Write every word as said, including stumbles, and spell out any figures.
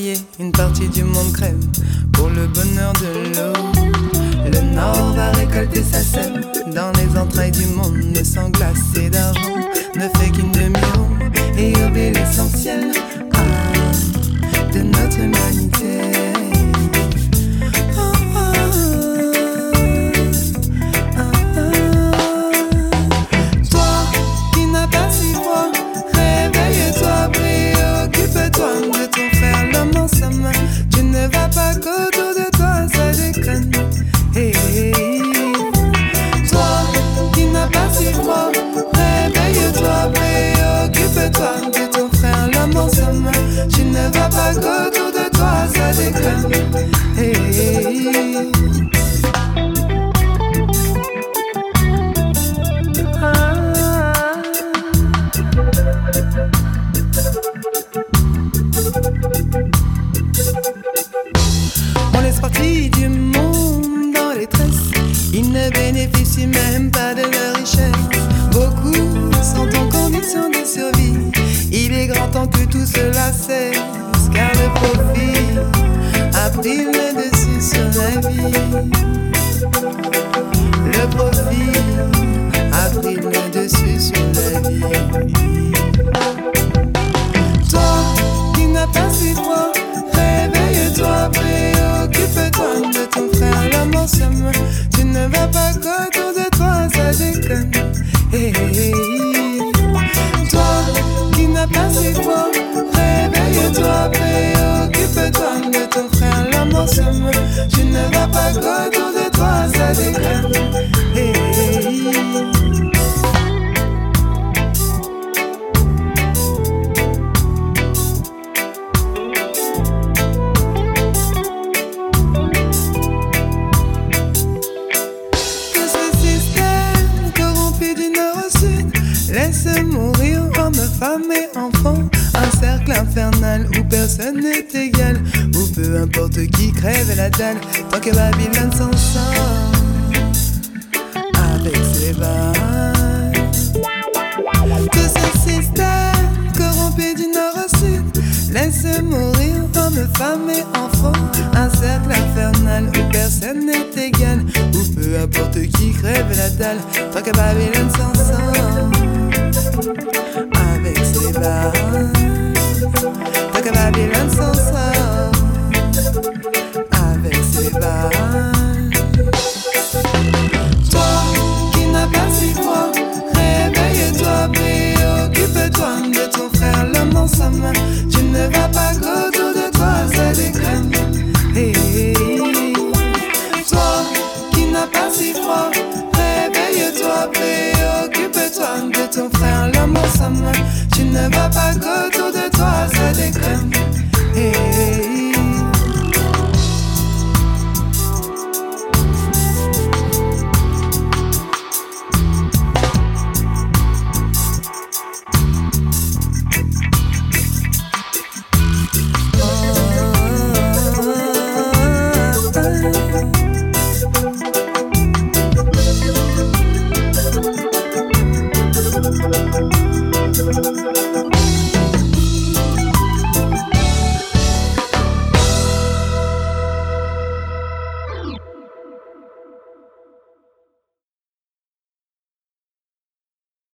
entier, une partie du monde crève pour le bonheur de l'eau. Le Nord va récolter sa sève dans les entrailles du monde. Le sang glacé d'argent ne fait qu'une demi-ronde et obéit l'essentiel ah, de notre humanité. De ton frère, l'homme en somme. Tu ne vas pas qu'autour de toi, ça déconne. Hey, hey, hey. Toi qui n'as pas si froid, réveille-toi, préoccupe-toi de ton frère, l'homme en somme. Tu ne vas pas qu'autour de toi, ça déconne. Hey, hey, hey. On laisse partie du monde dans les tresses. Ils ne bénéficient même pas de leur richesse. Beaucoup sont en condition de survie. Il est grand temps que tout cela cesse, car le profit a pris le dessus sur la vie. Le profit a pris le dessus sur la vie. Toi qui n'as pas si froid, réveille-toi, préoccupe-toi de ton frère, l'homme en somme. Tu ne vas pas qu'autour de toi, ça déconne. Hey, hey, hey. Toi qui n'as pas si froid, réveille-toi, préoccupe-toi de ton frère, l'homme en somme. Tu ne vas pas qu'autour de toi, ça déconne. Hey, hey, hey. Laisse mourir hommes, femmes et enfants. Un cercle infernal où personne n'est égal, où peu importe qui crève la dalle, tant que Babylone s'en sort avec ses balles. Tout ce système corrompu du nord au sud, laisse mourir hommes, femmes et enfants. Un cercle infernal où personne n'est égal, où peu importe qui crève la dalle, tant que Babylone s'en sort avec ses balles. Tant que Babylone s'en sort avec ses balles. Toi qui n'as pas si froid, réveille-toi, préoccupe-toi de ton frère, l'homme en somme. Tu ne vas pas qu'autour de toi, ça déconne. Hey, hey, hey. Toi qui n'as pas si froid, réveille-toi, préoccupe-toi de ton frère, l'homme en somme. Tu ne vas pas qu'autour